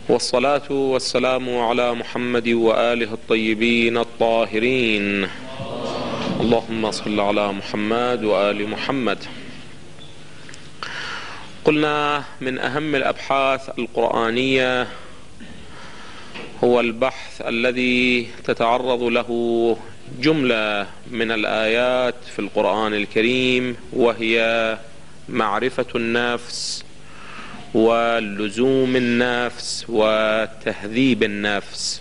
والصلاة والسلام على محمد وآله الطيبين الطاهرين. اللهم صل على محمد وآل محمد. قلنا من أهم الأبحاث القرآنية هو البحث الذي تتعرض له جملة من الآيات في القرآن الكريم، وهي معرفة النفس ولزوم النفس وتهذيب النفس.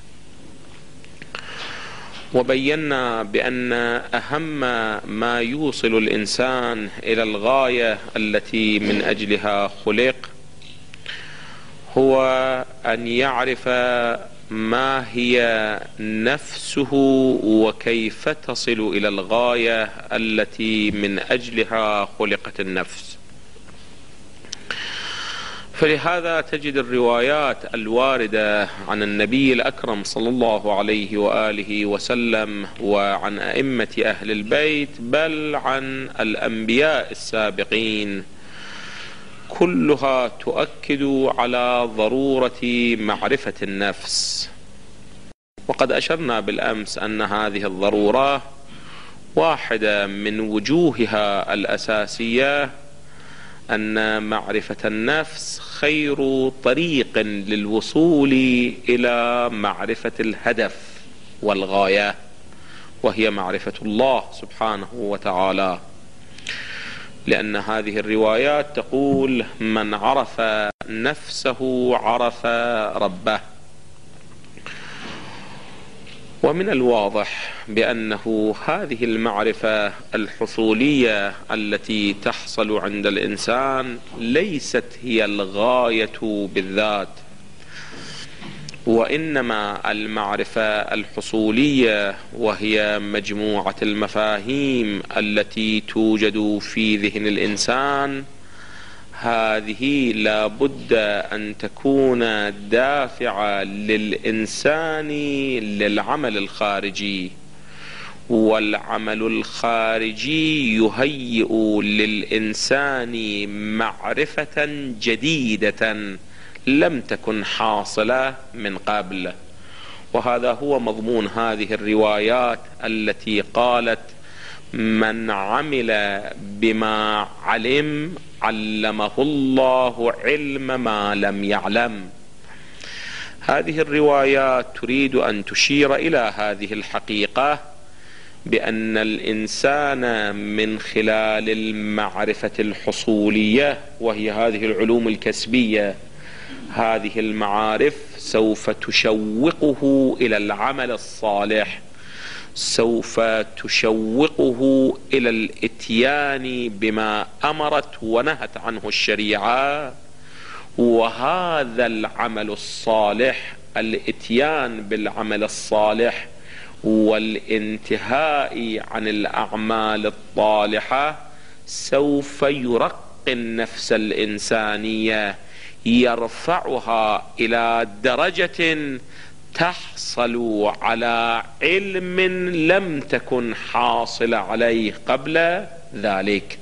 وبينا بأن أهم ما يوصل الإنسان إلى الغاية التي من أجلها خلق هو أن يعرف ما هي نفسه وكيف تصل إلى الغاية التي من أجلها خلقت النفس. فلهذا تجد الروايات الواردة عن النبي الأكرم صلى الله عليه وآله وسلم وعن أئمة أهل البيت، بل عن الأنبياء السابقين، كلها تؤكد على ضرورة معرفة النفس. وقد أشرنا بالأمس أن هذه الضرورة واحدة من وجوهها الأساسية أن معرفة النفس خير طريق للوصول إلى معرفة الهدف والغاية، وهي معرفة الله سبحانه وتعالى، لأن هذه الروايات تقول: من عرف نفسه عرف ربه. ومن الواضح بأنه هذه المعرفة الحصولية التي تحصل عند الإنسان ليست هي الغاية بالذات، وإنما المعرفة الحصولية وهي مجموعة المفاهيم التي توجد في ذهن الإنسان، هذه لا بد أن تكون دافعة للإنسان للعمل الخارجي، والعمل الخارجي يهيئ للإنسان معرفة جديدة لم تكن حاصلة من قبل. وهذا هو مضمون هذه الروايات التي قالت: من عمل بما علم علمه الله علم ما لم يعلم. هذه الروايات تريد أن تشير إلى هذه الحقيقة، بأن الإنسان من خلال المعرفة الحصولية، وهي هذه العلوم الكسبية، هذه المعارف سوف تشوقه إلى العمل الصالح، سوف تشوقه إلى الإتيان بما أمرت ونهت عنه الشريعة. وهذا العمل الصالح، الإتيان بالعمل الصالح والانتهاء عن الأعمال الطالحة، سوف يرقي النفس الإنسانية، يرفعها إلى درجة تحصل على علم لم تكن حاصلة عليه قبل ذلك.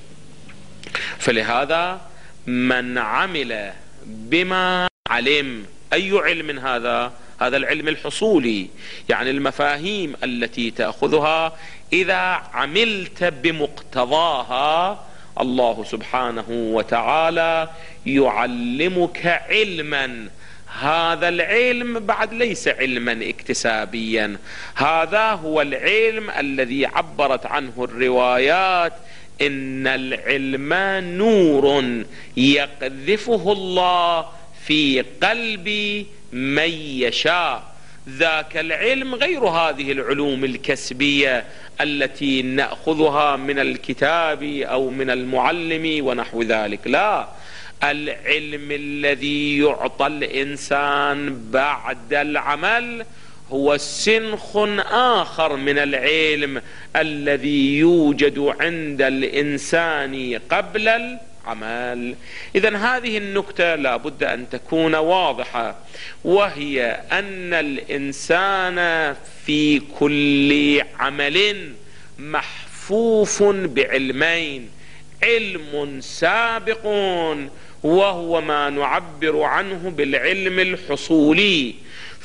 فلهذا من عمل بما علم، أي علم هذا؟ هذا العلم الحصولي، يعني المفاهيم التي تأخذها إذا عملت بمقتضاها، الله سبحانه وتعالى يعلمك علما. هذا العلم بعد ليس علما اكتسابيا، هذا هو العلم الذي عبرت عنه الروايات: إن العلم نور يقذفه الله في قلب من يشاء. ذاك العلم غير هذه العلوم الكسبية التي نأخذها من الكتاب أو من المعلم ونحو ذلك، لا، العلم الذي يعطى الإنسان بعد العمل هو سنخ آخر من العلم الذي يوجد عند الإنسان قبل العمل. إذن هذه النكتة لا بد أن تكون واضحة، وهي أن الإنسان في كل عمل محفوف بعلمين: علم سابق وهو ما نعبر عنه بالعلم الحصولي،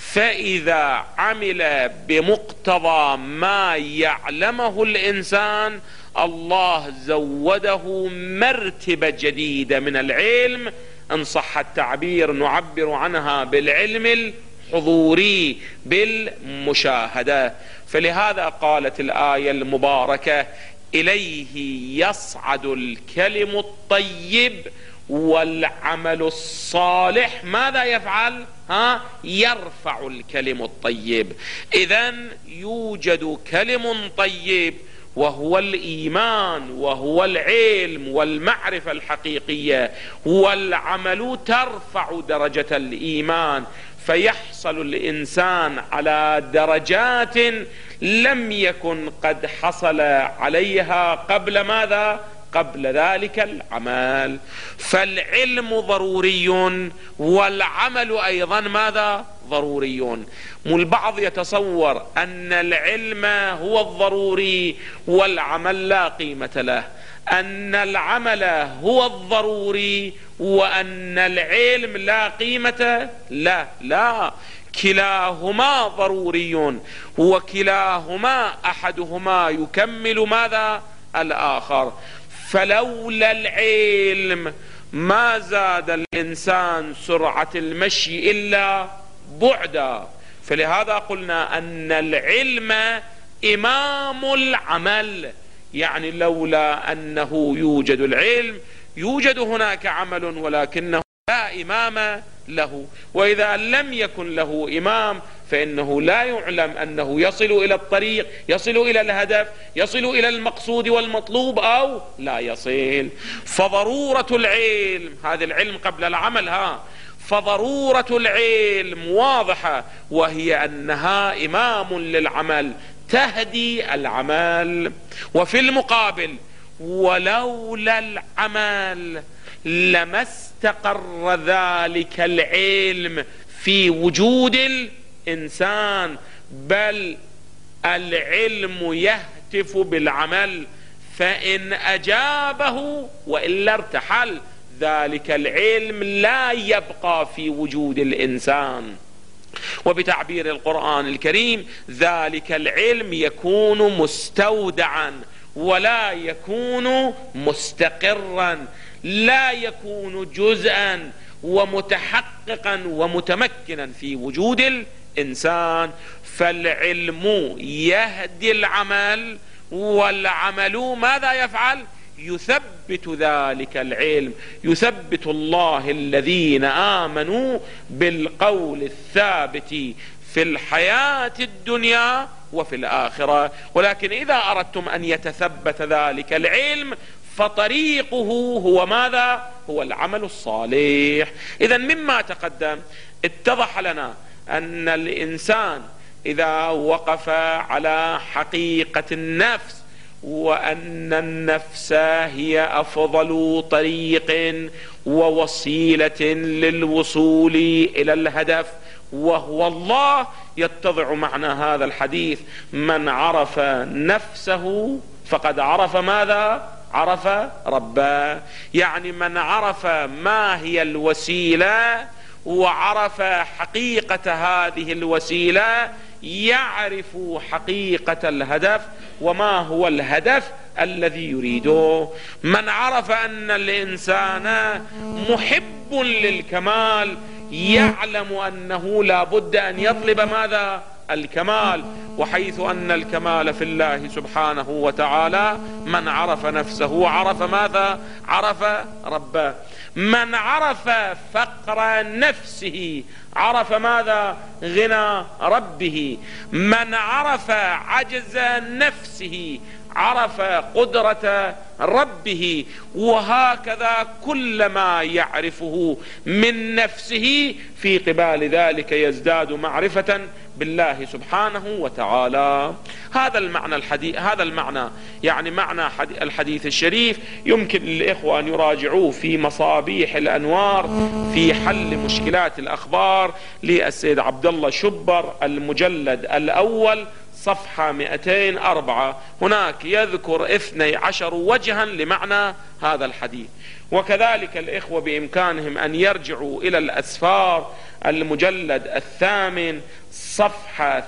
فإذا عمل بمقتضى ما يعلمه الإنسان الله زوده مرتبة جديدة من العلم، إن صح التعبير نعبر عنها بالعلم الحضوري بالمشاهدة. فلهذا قالت الآية المباركة: إليه يصعد الكلم الطيب والعمل الصالح ماذا يفعل؟ يرفع الكلم الطيب. إذن يوجد كلم طيب وهو الإيمان وهو العلم والمعرفة الحقيقية، والعمل ترفع درجة الإيمان، فيحصل الإنسان على درجات لم يكن قد حصل عليها قبل ماذا؟ قبل ذلك العمل. فالعلم ضروري والعمل أيضا ماذا؟ ضروري. البعض يتصور أن العلم هو الضروري والعمل لا قيمة له، أن العمل هو الضروري وأن العلم لا قيمة له. لا، كلاهما ضروري، وكلاهما أحدهما يكمل ماذا؟ الآخر. فلولا العلم ما زاد الإنسان سرعة المشي إلا بعدا. فلهذا قلنا أن العلم إمام العمل، يعني لولا أنه يوجد العلم يوجد هناك عمل ولكنه لا إمام له، وإذا لم يكن له إمام فإنه لا يعلم أنه يصل إلى الطريق، يصل إلى الهدف، يصل إلى المقصود والمطلوب أو لا يصل. فضرورة العلم، هذا العلم قبل العمل، فضرورة العلم واضحة، وهي أنها إمام للعمل تهدي العمل. وفي المقابل ولولا العمل لما استقر ذلك العلم في وجود الإنسان، بل العلم يهتف بالعمل، فإن أجابه وإلا ارتحل، ذلك العلم لا يبقى في وجود الإنسان. وبتعبير القرآن الكريم ذلك العلم يكون مستودعا ولا يكون مستقرا، لا يكون جزءا ومتحققا ومتمكنا في وجود الإنسان. فالعلم يهدي العمل، والعمل ماذا يفعل؟ يثبت ذلك العلم، يثبت الله الذين آمنوا بالقول الثابت في الحياة الدنيا وفي الآخرة. ولكن إذا أردتم أن يتثبت ذلك العلم فطريقه هو ماذا؟ هو العمل الصالح. إذن مما تقدم اتضح لنا أن الإنسان إذا وقف على حقيقة النفس، وأن النفس هي أفضل طريق ووسيلة للوصول إلى الهدف وهو الله، يتضع معنى هذا الحديث: من عرف نفسه فقد عرف ماذا؟ عرف ربه. يعني من عرف ما هي الوسيلة وعرف حقيقة هذه الوسيلة يعرف حقيقة الهدف وما هو الهدف الذي يريده. من عرف أن الإنسان محب للكمال يعلم أنه لا بد أن يطلب ماذا؟ الكمال. وحيث أن الكمال في الله سبحانه وتعالى، من عرف نفسه عرف ماذا؟ عرف ربه. من عرف فقر نفسه عرف ماذا؟ غنى ربه. من عرف عجز نفسه عرف قدرة ربه. وهكذا كل ما يعرفه من نفسه في قبال ذلك يزداد معرفة بالله سبحانه وتعالى. هذا المعنى يعني معنى الحديث الشريف يمكن للإخوة أن يراجعوه في مصابيح الأنوار في حل مشكلات الأخبار للسيد عبد الله شبر، المجلد الأول صفحة 204 هناك يذكر 12 وجها لمعنى هذا الحديث. وكذلك الإخوة بإمكانهم أن يرجعوا إلى الأسفار المجلد 8 صفحة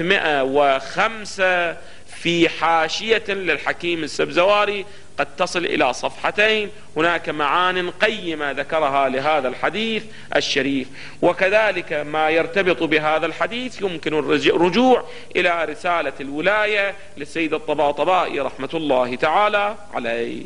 305 في حاشية للحكيم السبزواري قد تصل إلى صفحتين، هناك معان قيمة ذكرها لهذا الحديث الشريف. وكذلك ما يرتبط بهذا الحديث يمكن الرجوع إلى رسالة الولاية للسيد الطباطبائي رحمة الله تعالى عليه.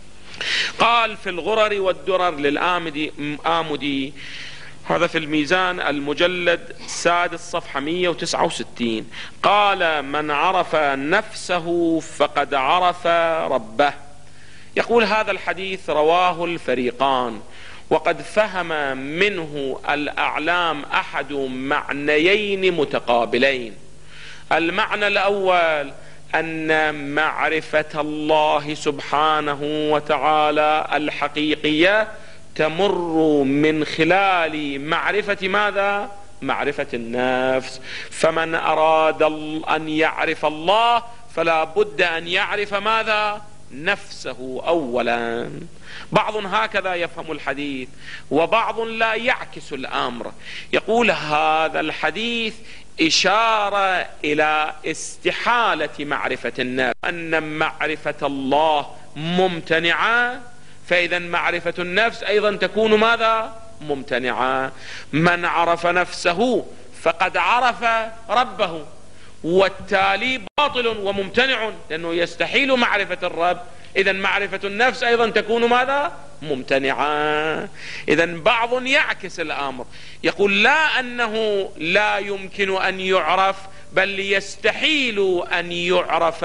قال في الغرر والدرر للآمدي، هذا في الميزان المجلد 6 صفحة 169، قال: من عرف نفسه فقد عرف ربه. يقول هذا الحديث رواه الفريقان، وقد فهم منه الأعلام أحد معنيين متقابلين. المعنى الأول أن معرفة الله سبحانه وتعالى الحقيقية تمر من خلال معرفة ماذا؟ معرفة النفس. فمن أراد أن يعرف الله فلا بد أن يعرف ماذا؟ نفسه أولا. بعض هكذا يفهم الحديث، وبعض لا يعكس الأمر. يقول هذا الحديث إشارة إلى استحالة معرفة النفس، أن معرفة الله ممتنعة، فإذا معرفة النفس أيضا تكون ماذا؟ ممتنعة. من عرف نفسه فقد عرف ربه، والتالي باطل وممتنع، لأنه يستحيل معرفة الرب، إذا معرفة النفس أيضا تكون ماذا؟ ممتنعة. إذا بعض يعكس الأمر، يقول لا أنه لا يمكن أن يعرف، بل يستحيل أن يعرف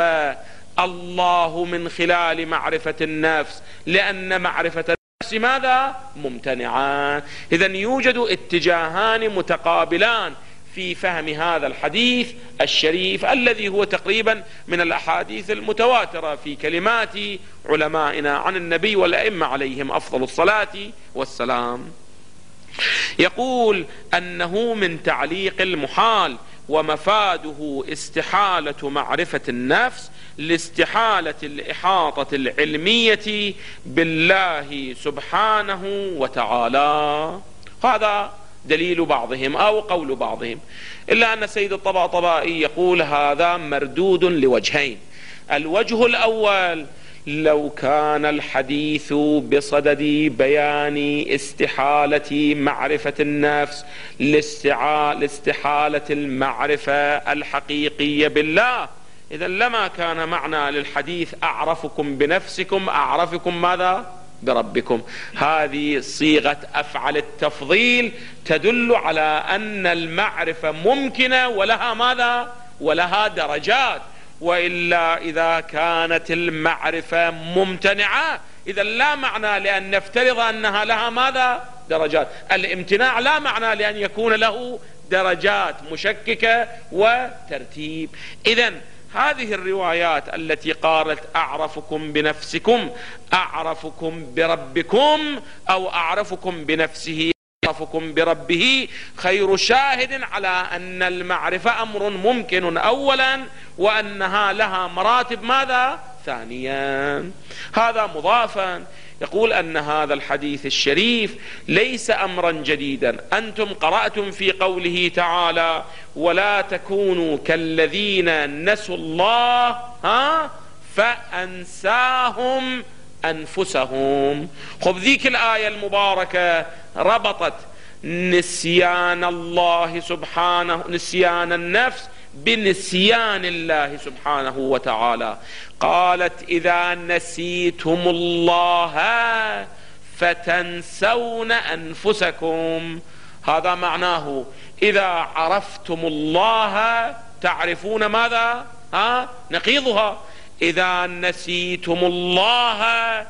الله من خلال معرفة النفس، لأن معرفة النفس ماذا؟ ممتنعة. إذا يوجد اتجاهان متقابلان في فهم هذا الحديث الشريف، الذي هو تقريبا من الأحاديث المتواترة في كلمات علمائنا عن النبي والأئمة عليهم أفضل الصلاة والسلام. يقول أنه من تعليق المحال، ومفاده استحالة معرفة النفس لاستحالة الإحاطة العلمية بالله سبحانه وتعالى. هذا دليل بعضهم أو قول بعضهم، إلا أن السيد الطباطبائي يقول هذا مردود لوجهين. الوجه الأول: لو كان الحديث بصدد بيان استحالة معرفة النفس لاستحالة المعرفة الحقيقية بالله، إذا لما كان معنى للحديث أعرفكم بنفسكم أعرفكم ماذا؟ بربكم. هذه صيغة أفعل التفضيل تدل على أن المعرفة ممكنة ولها ماذا؟ ولها درجات. وإلا إذا كانت المعرفة ممتنعة إذا لا معنى لأن نفترض أنها لها ماذا؟ درجات. الامتناع لا معنى لأن يكون له درجات مشككة وترتيب. إذن هذه الروايات التي قالت أعرفكم بنفسكم أعرفكم بربكم أو أعرفكم بنفسه أعرفكم بربه خير شاهد على أن المعرفة أمر ممكن أولا، وأنها لها مراتب ماذا؟ ثانيا. هذا مضافا. يقول أن هذا الحديث الشريف ليس أمرا جديدا. أنتم قرأتم في قوله تعالى: ولا تكونوا كالذين نسوا الله فأنساهم أنفسهم. خب ذيك الآية المباركة ربطت نسيان الله سبحانه، نسيان النفس، بنسيان الله سبحانه وتعالى. قالت: إذا نسيتم الله فتنسون أنفسكم. هذا معناه إذا عرفتم الله تعرفون ماذا؟ نقيضها. إذا نسيتم الله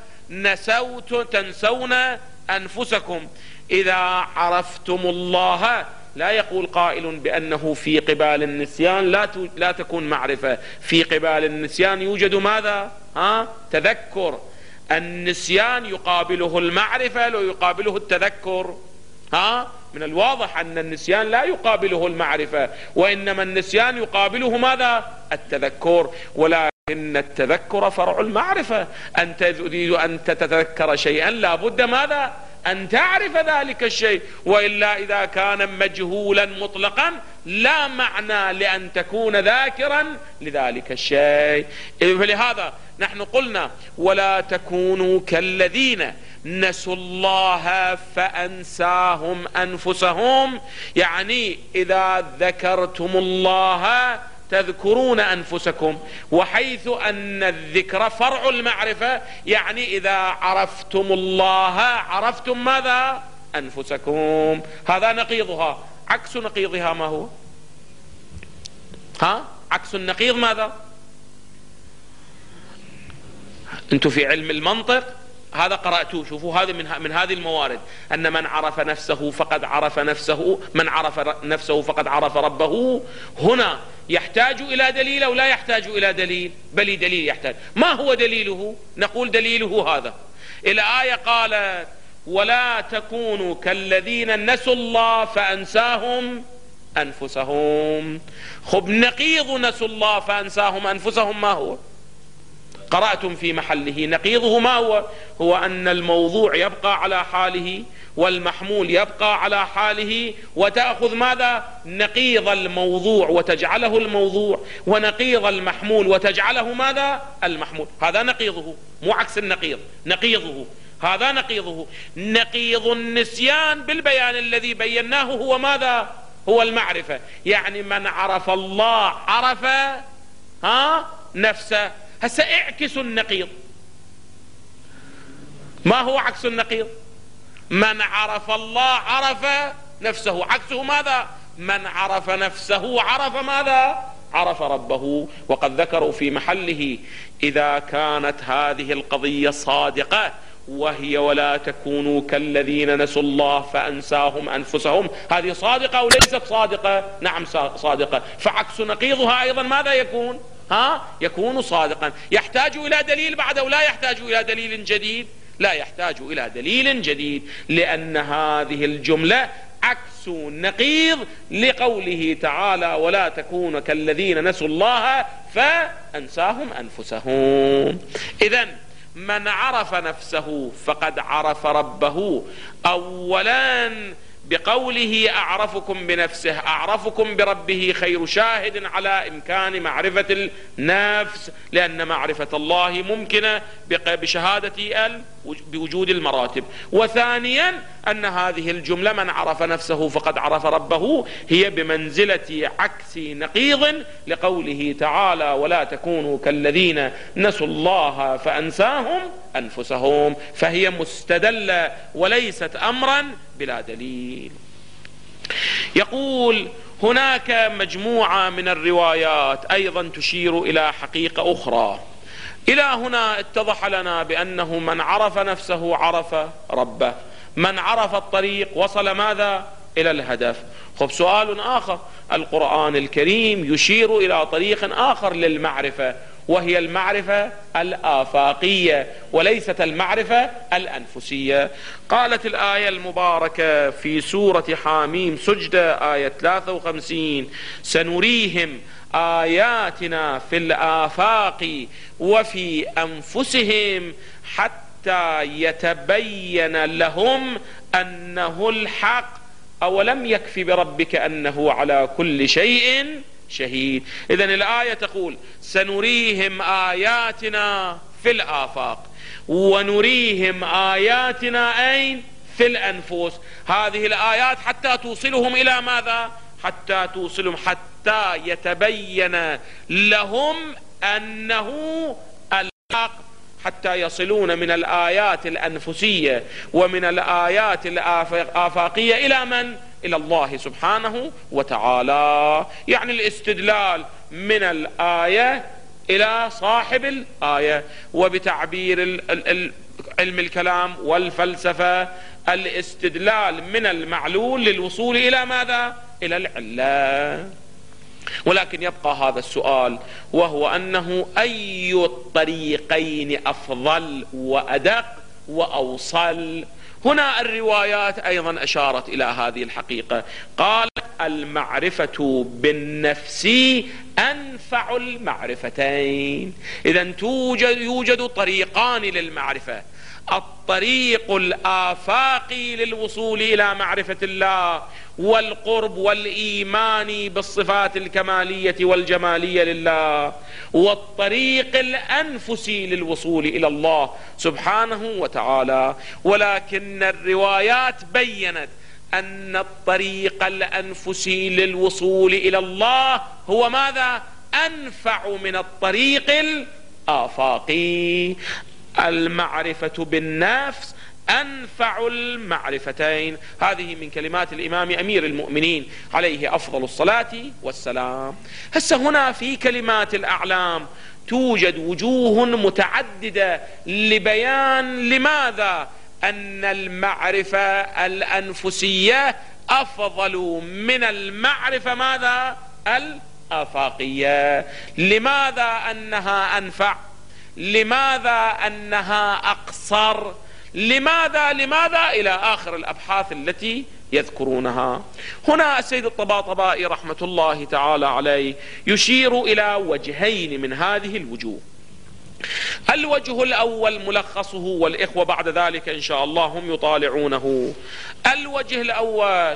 تنسون أنفسكم. إذا عرفتم الله، لا يقول قائل بأنه في قبال النسيان لا تكون معرفة. في قبال النسيان يوجد ماذا؟ تذكر. النسيان يقابله المعرفة لو يقابله التذكر. من الواضح أن النسيان لا يقابله المعرفة، وإنما النسيان يقابله ماذا؟ التذكر. ولكن التذكر فرع المعرفة. أنت تريد أن تتذكر شيئا لابد ماذا؟ أن تعرف ذلك الشيء، وإلا إذا كان مجهولا مطلقا لا معنى لأن تكون ذاكرا لذلك الشيء. فلهذا نحن قلنا ولا تكونوا كالذين نسوا الله فأنساهم أنفسهم، يعني إذا ذكرتم الله تذكرون أنفسكم، وحيث أن الذكر فرع المعرفة يعني إذا عرفتم الله عرفتم ماذا؟ أنفسكم. هذا نقيضها. عكس نقيضها ما هو؟ عكس النقيض ماذا؟ أنتم في علم المنطق هذا قرأتوه، شوفوا هذا من هذه الموارد، أن من عرف نفسه فقد عرف نفسه، من عرف نفسه فقد عرف ربه. هنا يحتاج إلى دليل أو لا يحتاج إلى دليل؟ بل دليل يحتاج. ما هو دليله؟ نقول دليله هذا. الآية قالت ولا تكونوا كالذين نسوا الله فأنساهم أنفسهم. خب نقيض نسوا الله فأنساهم أنفسهم ما هو؟ قرأتم في محله. نقيضه ما هو؟ هو أن الموضوع يبقى على حاله والمحمول يبقى على حاله، وتأخذ ماذا؟ نقيض الموضوع وتجعله الموضوع، ونقيض المحمول وتجعله ماذا؟ المحمول. هذا نقيضه، مو عكس النقيض، نقيضه. هذا نقيضه. نقيض النسيان بالبيان الذي بيناه هو ماذا؟ هو المعرفة. يعني من عرف الله عرف نفسه. هسه اعكس النقيض. ما هو عكس النقيض؟ من عرف الله عرف نفسه. عكسه ماذا؟ من عرف نفسه عرف ماذا؟ عرف ربه. وقد ذكروا في محله إذا كانت هذه القضية صادقة وهي ولا تكونوا كالذين نسوا الله فأنساهم أنفسهم، هذه صادقة أو ليست صادقة؟ نعم صادقة. فعكس نقيضها أيضا ماذا يكون؟ يكون صادقا. يحتاج إلى دليل بعد أو لا يحتاج إلى دليل جديد؟ لا يحتاج إلى دليل جديد، لأن هذه الجملة عكس نقيض لقوله تعالى ولا تكونوا كالذين نسوا الله فأنساهم أنفسهم. إذن من عرف نفسه فقد عرف ربه. أولا بقوله أعرفكم بنفسه، أعرفكم بربه خير شاهد على إمكان معرفة النفس، لأن معرفة الله ممكنة بشهادة بوجود المراتب. وثانيا أن هذه الجملة من عرف نفسه فقد عرف ربه هي بمنزلة عكس نقيض لقوله تعالى ولا تكونوا كالذين نسوا الله فأنساهم أنفسهم، فهي مستدلة وليست أمرا بلا دليل. يقول هناك مجموعة من الروايات أيضا تشير إلى حقيقة أخرى. إلى هنا اتضح لنا بأنه من عرف نفسه عرف ربه، من عرف الطريق وصل ماذا؟ إلى الهدف. خب سؤال آخر، القرآن الكريم يشير إلى طريق آخر للمعرفة، وهي المعرفة الآفاقية وليست المعرفة الأنفسية. قالت الآية المباركة في سورة حاميم سجدة آية 53 سنريهم آياتنا في الآفاق وفي أنفسهم حتى يتبين لهم أنه الحق أولم يكف بربك أنه على كل شيء شهيد. إذن الآية تقول سنريهم آياتنا في الآفاق ونريهم آياتنا أين؟ في الأنفس. هذه الآيات حتى توصلهم إلى ماذا؟ حتى توصلهم حتى يتبين لهم أنه الحق، حتى يصلون من الآيات الأنفسية ومن الآيات الآفاقية إلى من؟ إلى الله سبحانه وتعالى. يعني الاستدلال من الآية إلى صاحب الآية، وبتعبير علم الكلام والفلسفة الاستدلال من المعلول للوصول إلى ماذا؟ إلى العلة. ولكن يبقى هذا السؤال، وهو أنه أي الطريقين أفضل وأدق وأوصل؟ هنا الروايات أيضا أشارت إلى هذه الحقيقة، قال المعرفة بالنفس أنفع المعرفتين. إذن يوجد طريقان للمعرفة: الطريق الآفاقي للوصول إلى معرفة الله والقرب والإيمان بالصفات الكمالية والجمالية لله، والطريق الأنفسي للوصول إلى الله سبحانه وتعالى. ولكن الروايات بيّنت أن الطريق الأنفسي للوصول إلى الله هو ماذا؟ أنفع من الطريق الآفاقي. المعرفة بالنفس أنفع المعرفتين. هذه من كلمات الإمام أمير المؤمنين عليه أفضل الصلاة والسلام. هسه هنا في كلمات الأعلام توجد وجوه متعددة لبيان لماذا أن المعرفة الأنفسية أفضل من المعرفة ماذا؟ الآفاقية. لماذا أنها أنفع؟ لماذا أنها أقصر؟ لماذا إلى آخر الأبحاث التي يذكرونها. هنا السيد الطباطبائي رحمة الله تعالى عليه يشير إلى وجهين من هذه الوجوه. الوجه الأول ملخصه، والإخوة بعد ذلك إن شاء الله هم يطالعونه. الوجه الأول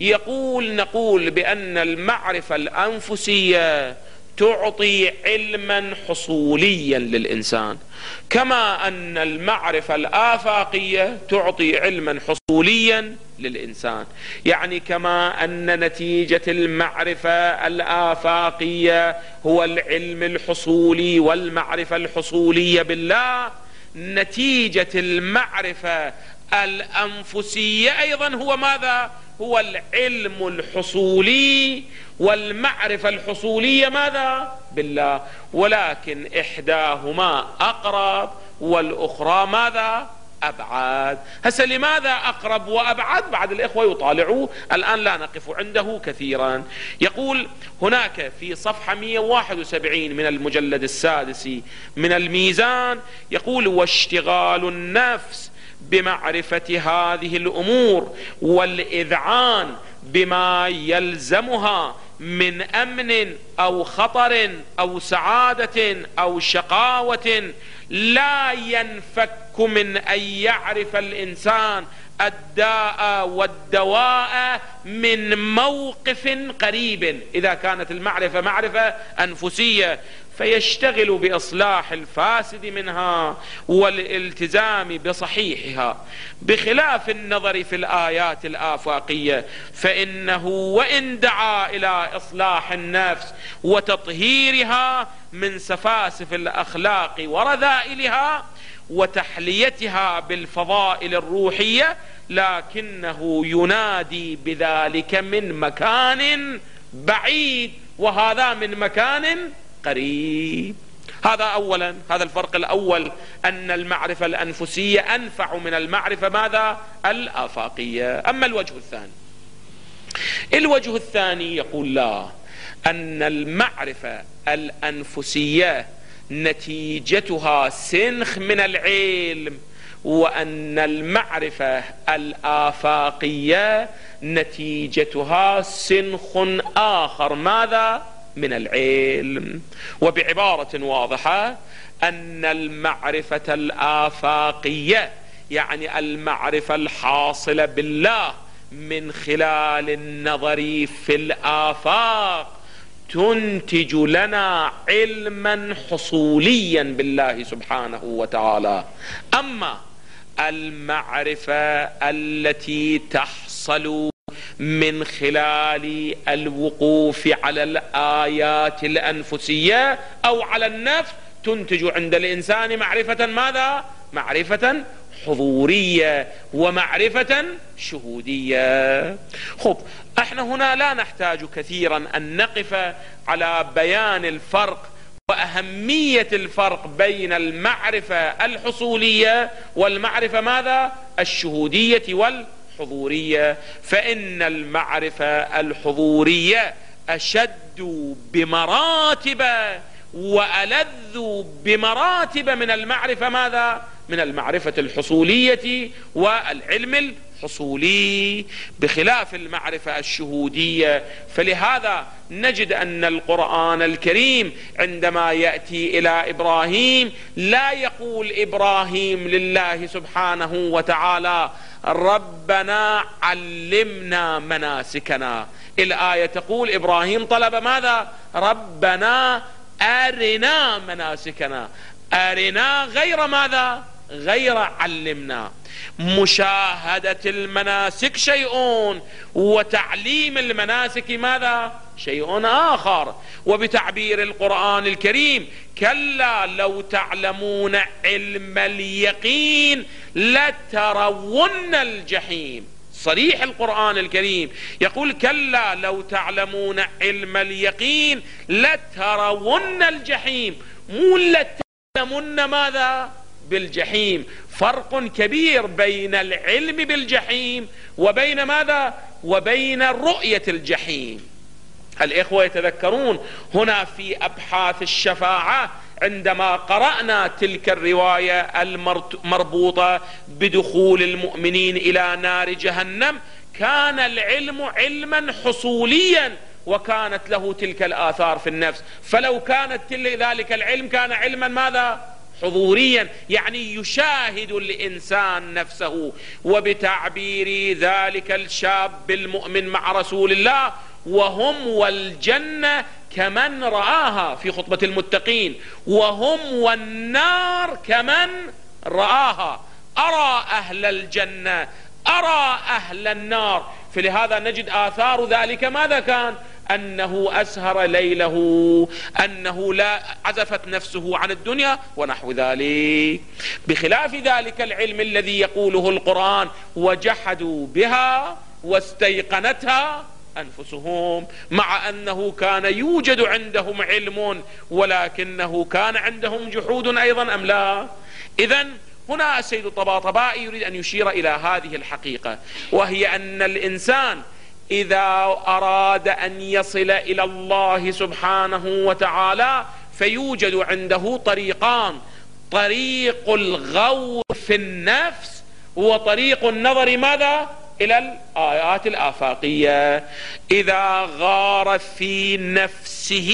نقول بأن المعرفة الأنفسية تعطي علما حصوليا للإنسان، كما أن المعرفة الآفاقية تعطي علما حصوليا للإنسان. يعني كما أن نتيجة المعرفة الآفاقية هو العلم الحصولي والمعرفة الحصولية بالله، نتيجة المعرفة الأنفسية أيضا هو ماذا؟ هو العلم الحصولي والمعرفة الحصولية ماذا؟ بالله. ولكن إحداهما أقرب والأخرى ماذا؟ أبعد. هسه لماذا أقرب وأبعد؟ بعد الإخوة يطالعوا، الآن لا نقف عنده كثيرا. يقول هناك في صفحة 171 من المجلد السادس من الميزان، يقول: واشتغال النفس بمعرفة هذه الأمور والإذعان بما يلزمها من أمن أو خطر أو سعادة أو شقاوة لا ينفك من أن يعرف الإنسان الداء والدواء من موقف قريب، إذا كانت المعرفة معرفة أنفسية، فيشتغل بإصلاح الفاسد منها والالتزام بصحيحها، بخلاف النظر في الآيات الآفاقية، فإنه وإن دعا إلى إصلاح النفس وتطهيرها من سفاسف الأخلاق ورذائلها وتحليتها بالفضائل الروحية، لكنه ينادي بذلك من مكان بعيد، وهذا من مكان قريب. هذا أولا، هذا الفرق الأول، أن المعرفة الأنفسية أنفع من المعرفة ماذا؟ الآفاقية. أما الوجه الثاني يقول لا، أن المعرفة الأنفسية نتيجتها سنخ من العلم، وأن المعرفة الآفاقية نتيجتها سنخ آخر ماذا؟ من العلم. وبعبارة واضحة، أن المعرفة الآفاقية يعني المعرفة الحاصلة بالله من خلال النظر في الآفاق تنتج لنا علما حصوليا بالله سبحانه وتعالى. أما المعرفة التي تحصل من خلال الوقوف على الآيات الأنفسية أو على النفس تنتج عند الإنسان معرفة ماذا؟ معرفة حضورية ومعرفة شهودية. خب، احنا هنا لا نحتاج كثيرا أن نقف على بيان الفرق وأهمية الفرق بين المعرفة الحصولية والمعرفة ماذا؟ الشهودية والحضورية. فإن المعرفة الحضورية أشد بمراتب وألذ بمراتب من المعرفة ماذا؟ من المعرفة الحصولية والعلم الحصولي، بخلاف المعرفة الشهودية. فلهذا نجد أن القرآن الكريم عندما يأتي إلى إبراهيم لا يقول إبراهيم لله سبحانه وتعالى ربنا علمنا مناسكنا. الآية تقول إبراهيم طلب ماذا؟ ربنا أرنا مناسكنا. أرنا غير ماذا؟ غير علمنا. مشاهدة المناسك شيء، وتعليم المناسك ماذا؟ شيء آخر. وبتعبير القرآن الكريم كلا لو تعلمون علم اليقين لترون الجحيم. صريح القرآن الكريم يقول كلا لو تعلمون علم اليقين لترون الجحيم، مو لتعلمون ماذا؟ بالجحيم. فرق كبير بين العلم بالجحيم وبين ماذا؟ وبين رؤية الجحيم. الإخوة يتذكرون هنا في أبحاث الشفاعة عندما قرأنا تلك الرواية المربوطة بدخول المؤمنين إلى نار جهنم، كان العلم علما حصوليا وكانت له تلك الآثار في النفس. فلو كانت ذلك العلم كان علما ماذا؟ حضوريا، يعني يشاهد الإنسان نفسه. وبتعبير ذلك الشاب المؤمن مع رسول الله وهم والجنة كمن رآها في خطبة المتقين، وهم والنار كمن رآها. أرى أهل الجنة، أرى أهل النار. فلهذا نجد آثار ذلك ماذا كان؟ أنه أسهر ليله، أنه لا عزفت نفسه عن الدنيا ونحو ذلك. بخلاف ذلك العلم الذي يقوله القرآن وجحدوا بها واستيقنتها أنفسهم، مع أنه كان يوجد عندهم علم ولكنه كان عندهم جحود أيضا أم لا؟ إذن هنا السيد الطباطبائي يريد أن يشير إلى هذه الحقيقة، وهي أن الإنسان إذا أراد أن يصل إلى الله سبحانه وتعالى فيوجد عنده طريقان: طريق الغور في النفس، وطريق النظر ماذا؟ إلى الآيات الآفاقية. إذا غار في نفسه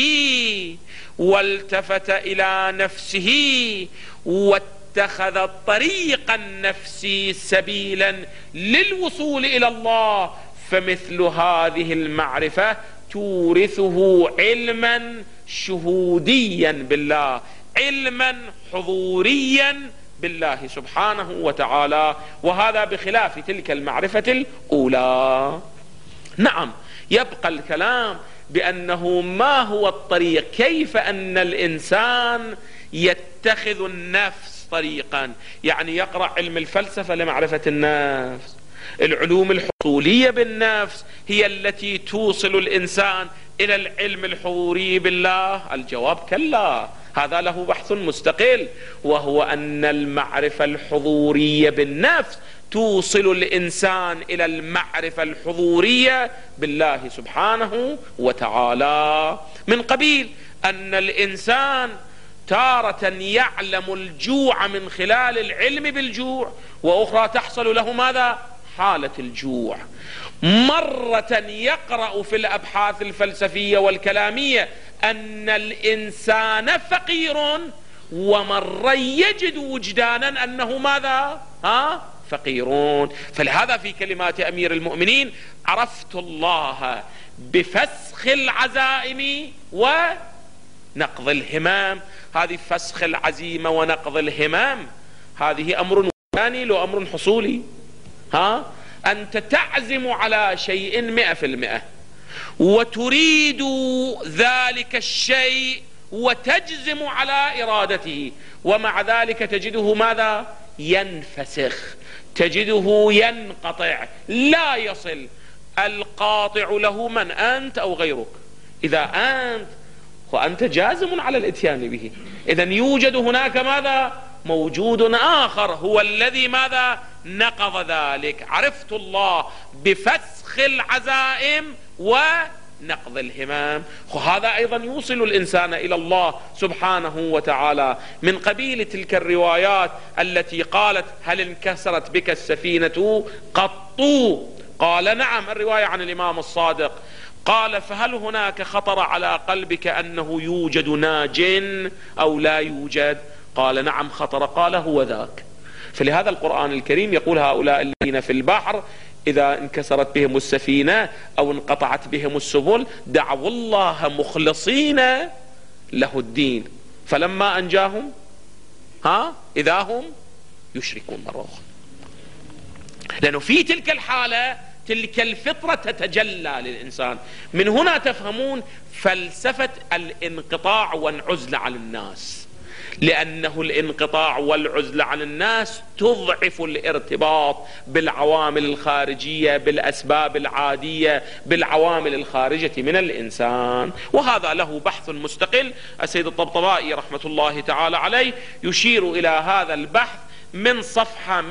والتفت إلى نفسه واتخذ طريق النفس سبيلا للوصول إلى الله، فمثل هذه المعرفة تورثه علما شهوديا بالله، علما حضوريا بالله سبحانه وتعالى، وهذا بخلاف تلك المعرفة الأولى. نعم، يبقى الكلام بأنه ما هو الطريق، كيف أن الإنسان يتخذ النفس طريقا، يعني يقرأ علم الفلسفة لمعرفة النفس. العلوم الحصولية بالنفس هي التي توصل الإنسان إلى العلم الحضوري بالله. الجواب كلا، هذا له بحث مستقل، وهو أن المعرفة الحضورية بالنفس توصل الإنسان إلى المعرفة الحضورية بالله سبحانه وتعالى. من قبيل أن الإنسان تارة يعلم الجوع من خلال العلم بالجوع، وأخرى تحصل له ماذا؟ حالة الجوع. مرة يقرأ في الأبحاث الفلسفية والكلامية أن الإنسان فقير، ومرة يجد وجدانا أنه ماذا؟ فقيرون. فلهذا في كلمات أمير المؤمنين: عرفت الله بفسخ العزائم ونقض الهمام. هذه فسخ العزيمة ونقض الهمام هذه أمر وجداني لو أمر حصولي. أنت تعزم على شيء 100% وتريد ذلك الشيء وتجزم على إرادته، ومع ذلك تجده ماذا؟ ينفسخ، تجده ينقطع، لا يصل. القاطع له من؟ أنت أو غيرك. إذا أنت وأنت جازم على الإتيان به، إذن يوجد هناك ماذا؟ موجود آخر هو الذي ماذا؟ نقض ذلك. عرفت الله بفسخ العزائم نقض الهمم. هذا أيضا يوصل الإنسان إلى الله سبحانه وتعالى، من قبيل تلك الروايات التي قالت هل انكسرت بك السفينة قط؟ قال نعم، الرواية عن الإمام الصادق. قال فهل هناك خطر على قلبك أنه يوجد ناج أو لا يوجد؟ قال نعم خطر. قال هو ذاك. فلهذا القرآن الكريم يقول هؤلاء الذين في البحر إذا انكسرت بهم السفينة أو انقطعت بهم السبل دعوا الله مخلصين له الدين فلما أنجاهم إذا هم يشركون مرة أخرى. لأنه في تلك الحالة تلك الفطرة تتجلى للإنسان. من هنا تفهمون فلسفة الانقطاع والعزلة عن الناس، لأنه الانقطاع والعزلة عن الناس تضعف الارتباط بالعوامل الخارجية، بالأسباب العادية، بالعوامل الخارجة من الإنسان. وهذا له بحث مستقل. السيد الطبطبائي رحمة الله تعالى عليه يشير إلى هذا البحث من صفحة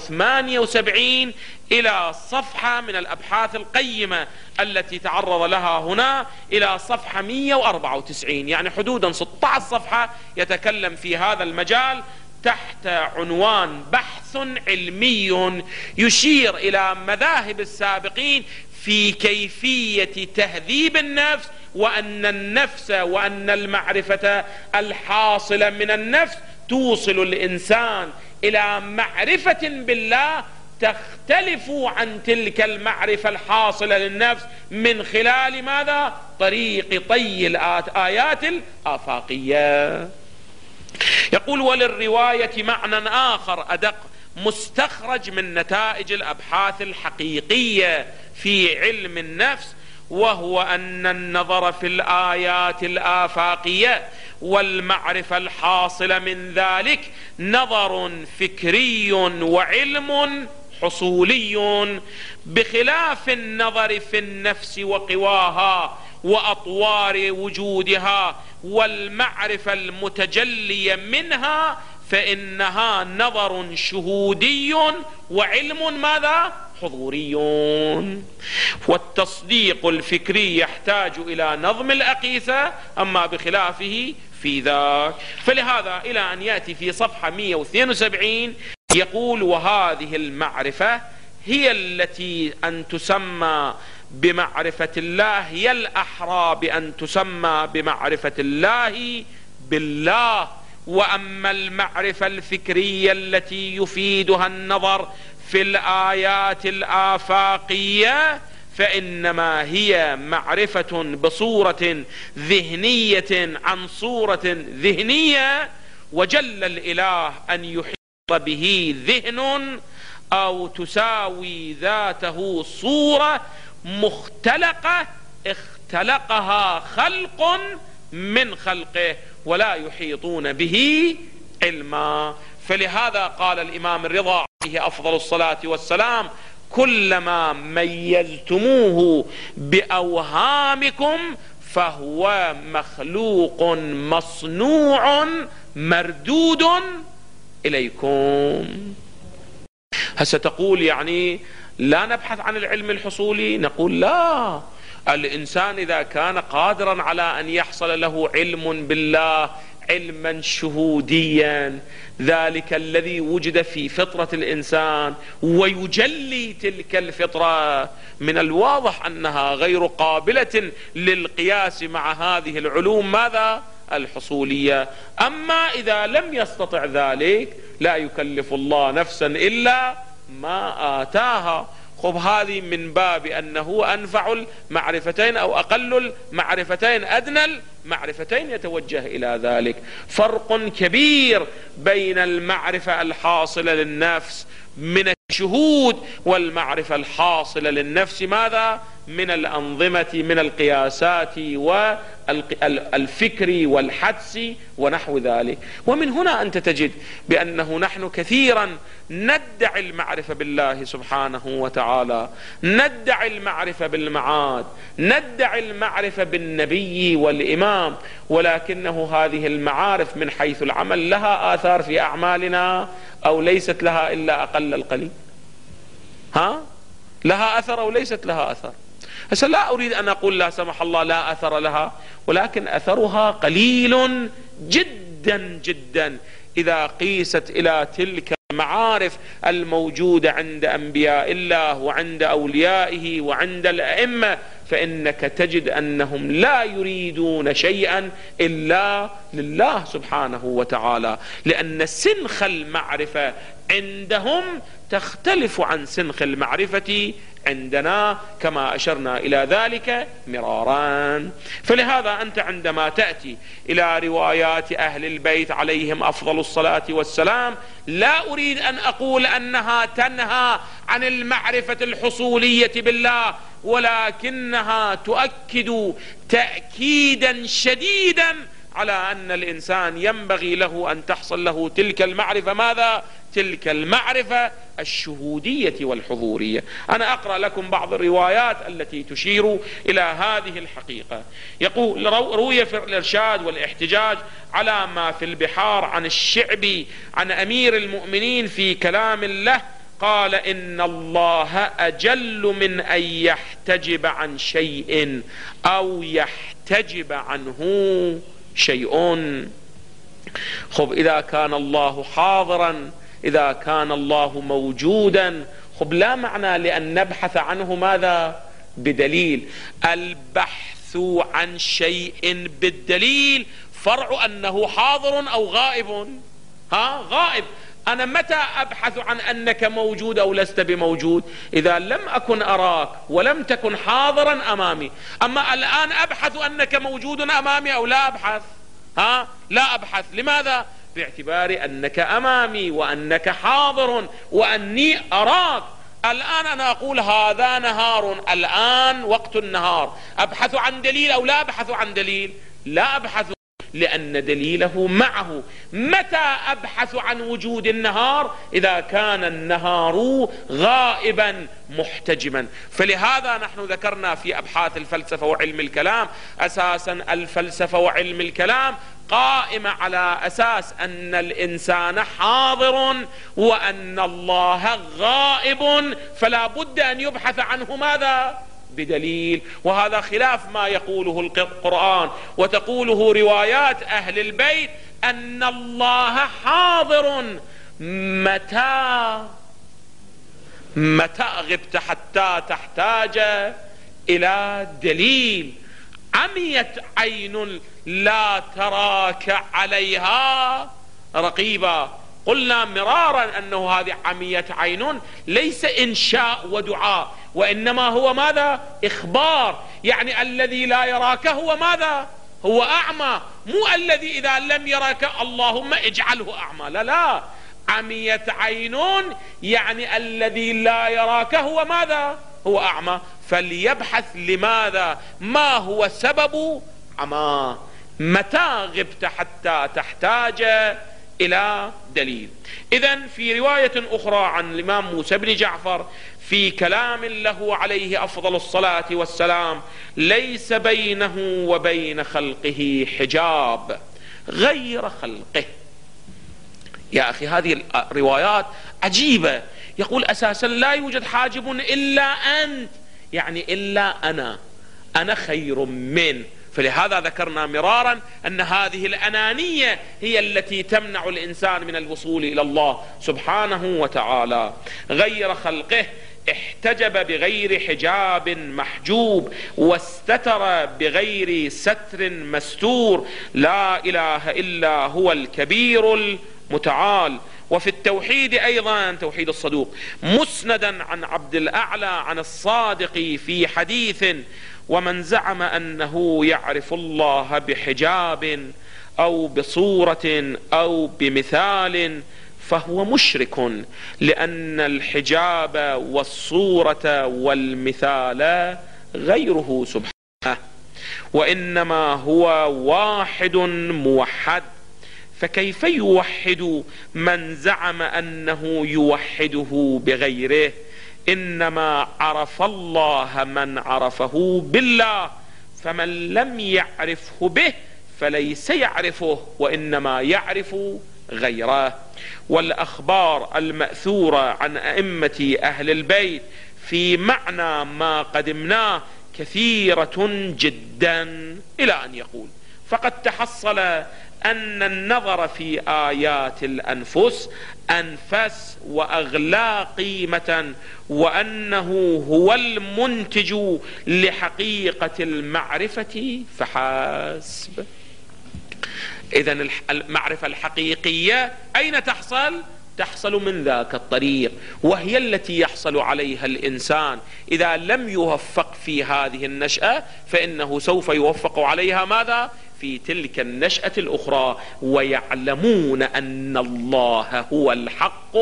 178 إلى صفحة من الأبحاث القيمة التي تعرض لها هنا إلى صفحة 194، يعني حدودا 16 صفحة يتكلم في هذا المجال تحت عنوان بحث علمي يشير إلى مذاهب السابقين في كيفية تهذيب النفس، وأن النفس وأن المعرفة الحاصلة من النفس توصل الإنسان إلى معرفة بالله تختلف عن تلك المعرفة الحاصلة للنفس من خلال ماذا؟ طريق طي الآيات الآفاقية. يقول وللرواية معنى آخر أدق مستخرج من نتائج الأبحاث الحقيقية في علم النفس، وهو أن النظر في الآيات الآفاقية والمعرفة الحاصلة من ذلك نظر فكري وعلم حصولي، بخلاف النظر في النفس وقواها وأطوار وجودها والمعرفة المتجلية منها، فإنها نظر شهودي وعلم ماذا؟ حضوري. والتصديق الفكري يحتاج إلى نظم الأقيسة، أما بخلافه في ذاك. فلهذا إلى أن يأتي في صفحة 172 يقول وهذه المعرفة هي التي أن تسمى بمعرفة الله، هي الأحرى بأن تسمى بمعرفة الله بالله. وأما المعرفة الفكرية التي يفيدها النظر في الآيات الآفاقية فإنما هي معرفة بصورة ذهنية عن صورة ذهنية، وجل الإله أن يحيط به ذهن أو تساوي ذاته صورة مختلقة اختلقها خلق من خلقه ولا يحيطون به علما. فلهذا قال الإمام الرضا عليه أفضل الصلاة والسلام كلما ميزتموه بأوهامكم فهو مخلوق مصنوع مردود إليكم. هسه تقول يعني لا نبحث عن العلم الحصولي؟ نقول لا، الإنسان إذا كان قادرا على أن يحصل له علم بالله علما شهوديا، ذلك الذي وجد في فطرة الإنسان ويجلي تلك الفطرة، من الواضح أنها غير قابلة للقياس مع هذه العلوم ماذا؟ الحصولية. أما إذا لم يستطع ذلك لا يكلف الله نفسا إلا ما آتاها. خب هذه من باب أنه أنفع المعرفتين أو أقل المعرفتين أدنى المعرفتين يتوجه إلى ذلك. فرق كبير بين المعرفة الحاصلة للنفس من الشهود والمعرفة الحاصلة للنفس ماذا؟ من الأنظمة، من القياسات والفكر والحدس ونحو ذلك. ومن هنا أنت تجد بأنه نحن كثيرا ندعي المعرفة بالله سبحانه وتعالى، ندعي المعرفة بالمعاد، ندعي المعرفة بالنبي والإمام، ولكنه هذه المعارف من حيث العمل لها آثار في أعمالنا أو ليست لها إلا أقل القليل؟ لها أثر أو ليست لها أثر؟ هسه لا أريد أن أقول لا سمح الله لا أثر لها، ولكن أثرها قليل جدا جدا إذا قيست إلى تلك المعارف الموجودة عند أنبياء الله وعند أوليائه وعند الأئمة، فإنك تجد أنهم لا يريدون شيئا إلا لله سبحانه وتعالى، لأن سنخ المعرفة عندهم تختلف عن سنخ المعرفة عندنا، كما أشرنا إلى ذلك مرارا. فلهذا أنت عندما تأتي إلى روايات أهل البيت عليهم أفضل الصلاة والسلام، لا أريد أن أقول أنها تنهى عن المعرفة الحصولية بالله، ولكنها تؤكد تأكيدا شديدا على أن الإنسان ينبغي له أن تحصل له تلك المعرفة. ماذا؟ تلك المعرفة الشهودية والحضورية. أنا أقرأ لكم بعض الروايات التي تشير إلى هذه الحقيقة. يقول روي في الإرشاد والاحتجاج على ما في البحار عن الشعبي عن أمير المؤمنين في كلام له قال: إن الله أجل من أن يحتجب عن شيء أو يحتجب عنه شيء. خب إذا كان الله حاضرا، إذا كان الله موجودا، خب لا معنى لأن نبحث عنه ماذا؟ بدليل. البحث عن شيء بالدليل فرع أنه حاضر أو غائب. غائب. أنا متى أبحث عن أنك موجود أو لست بموجود؟ إذا لم أكن أراك ولم تكن حاضرا أمامي. أما الآن أبحث أنك موجود أمامي أو لا أبحث؟ لا أبحث. لماذا؟ باعتبار أنك أمامي وأنك حاضر وأني أراك. الآن أنا أقول هذا نهار، الآن وقت النهار، أبحث عن دليل أو لا أبحث عن دليل؟ لا أبحث، لأن دليله معه. متى أبحث عن وجود النهار؟ إذا كان النهار غائبا محتجما. فلهذا نحن ذكرنا في أبحاث الفلسفة وعلم الكلام أساسا الفلسفة وعلم الكلام قائمة على أساس أن الإنسان حاضر وأن الله غائب، فلا بد أن يبحث عنه ماذا؟ بدليل. وهذا خلاف ما يقوله القرآن وتقوله روايات أهل البيت أن الله حاضر متى غبت حتى تحتاج إلى دليل. عميت عين لا تراك عليها رقيبا. قلنا مرارا أنه هذه عميت عين ليس إنشاء ودعاء، وإنما هو ماذا؟ إخبار. يعني الذي لا يراك هو ماذا؟ هو أعمى. مو الذي إذا لم يراك اللهم اجعله أعمى. لا، عميت عين يعني الذي لا يراك هو ماذا؟ هو أعمى. فليبحث لماذا؟ ما هو سبب عماه؟ متى غبت حتى تحتاج إلى دليل. إذن في رواية أخرى عن الإمام موسى بن جعفر في كلام له عليه أفضل الصلاة والسلام: ليس بينه وبين خلقه حجاب غير خلقه. يا أخي هذه الروايات عجيبة. يقول أساسا لا يوجد حاجب إلا أنت، يعني إلا أنا خير من. فلهذا ذكرنا مرارا أن هذه الأنانية هي التي تمنع الإنسان من الوصول إلى الله سبحانه وتعالى. غير خلقه، احتجب بغير حجاب محجوب، واستتر بغير ستر مستور. لا إله إلا هو الكبير المتعال. وفي التوحيد أيضا توحيد الصدوق مسندا عن عبد الأعلى عن الصادق في حديث: ومن زعم أنه يعرف الله بحجاب أو بصورة أو بمثال فهو مشرك، لأن الحجاب والصورة والمثال غيره سبحانه، وإنما هو واحد موحد. فكيف يوحد من زعم أنه يوحده بغيره؟ إنما عرف الله من عرفه بالله، فمن لم يعرفه به فليس يعرفه، وإنما يعرف غيره. والأخبار المأثورة عن أئمة أهل البيت في معنى ما قدمناه كثيرة جدا، إلى أن يقول: فقد تحصل أن النظر في آيات الأنفس أنفس وأغلى قيمة، وأنه هو المنتج لحقيقة المعرفة فحسب. إذن المعرفة الحقيقية أين تحصل؟ تحصل من ذاك الطريق، وهي التي يحصل عليها الإنسان إذا لم يوفق في هذه النشأة، فإنه سوف يوفق عليها ماذا؟ في تلك النشأة الأخرى. ويعلمون أن الله هو الحق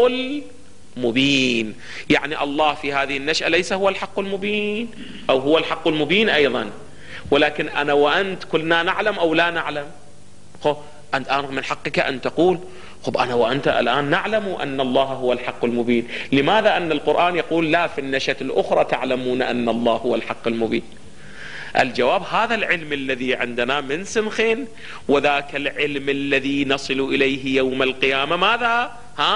المبين. يعني الله في هذه النشأة ليس هو الحق المبين، أو هو الحق المبين أيضا، ولكن أنا وأنت كلنا نعلم أو لا نعلم. أنت من حقك أن تقول: خب أنا وأنت الآن نعلم أن الله هو الحق المبين. لماذا أن القرآن يقول لا في النشأة الأخرى تعلمون أن الله هو الحق المبين؟ الجواب: هذا العلم الذي عندنا من سنخين، وذاك العلم الذي نصل إليه يوم القيامة ماذا؟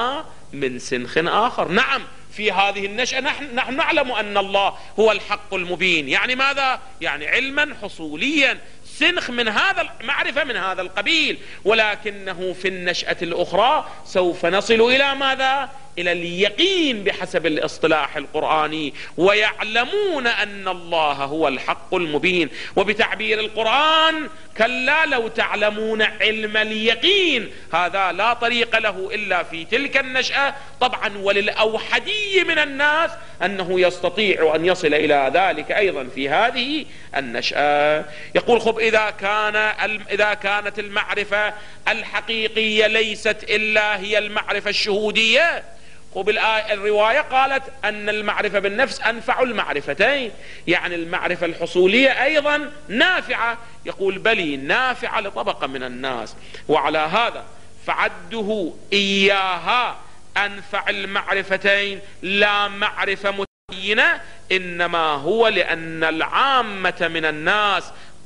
من سنخ آخر. نعم، في هذه النشأة نحن نعلم أن الله هو الحق المبين. يعني ماذا؟ يعني علما حصوليا، سنخ من هذا المعرفة من هذا القبيل. ولكنه في النشأة الأخرى سوف نصل إلى ماذا؟ إلى اليقين بحسب الاصطلاح القرآني. ويعلمون أن الله هو الحق المبين. وبتعبير القرآن: كلا لو تعلمون علم اليقين. هذا لا طريق له إلا في تلك النشأة طبعا، وللأوحدي من الناس أنه يستطيع أن يصل إلى ذلك أيضا في هذه النشأة. يقول: خب إذا كانت المعرفة الحقيقية ليست إلا هي المعرفة الشهودية. الرواية قالت أن المعرفة بالنفس أنفع المعرفتين، يعني المعرفة الحصولية أيضا نافعة. يقول: بلي نافعة لطبقة من الناس، وعلى هذا فعده إياها أنفع المعرفتين لا معرفة متعينة، إنما هو لأن العامة من الناس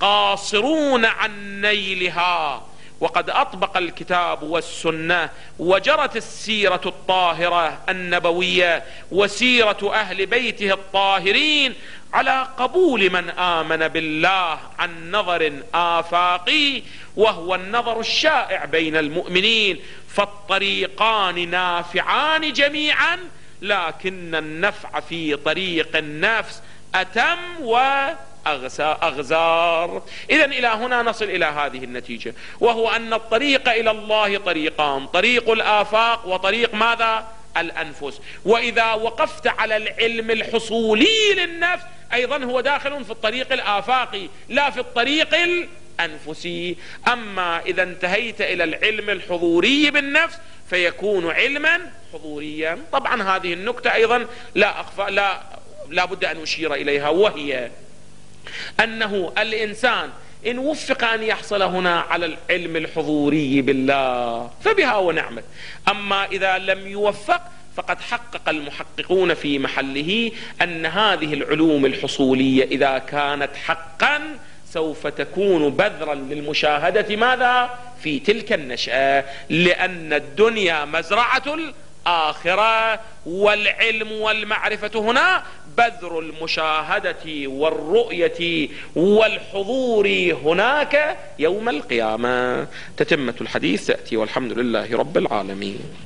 قاصرون عن نيلها. وقد أطبق الكتاب والسنة وجرت السيرة الطاهرة النبوية وسيرة أهل بيته الطاهرين على قبول من آمن بالله عن نظر آفاقي، وهو النظر الشائع بين المؤمنين. فالطريقان نافعان جميعا، لكن النفع في طريق النفس أتم وأغزار. إذن إلى هنا نصل إلى هذه النتيجة، وهو أن الطريق إلى الله طريقان: طريق الآفاق وطريق ماذا؟ الأنفس. وإذا وقفت على العلم الحصولي للنفس أيضا هو داخل في الطريق الآفاقي لا في الطريق الأنفسي. أما إذا انتهيت إلى العلم الحضوري بالنفس فيكون علما حضوريا. طبعا هذه النكتة أيضا لا بد أن أشير إليها، وهي أنه الإنسان إن وفق أن يحصل هنا على العلم الحضوري بالله فبها ونعمت. أما إذا لم يوفق فقد حقق المحققون في محله أن هذه العلوم الحصولية إذا كانت حقا سوف تكون بذرا للمشاهدة ماذا؟ في تلك النشأة، لأن الدنيا مزرعة الآخرة، والعلم والمعرفة هنا بذر المشاهدة والرؤية والحضور هناك يوم القيامة. تتمة الحديث تأتي، والحمد لله رب العالمين.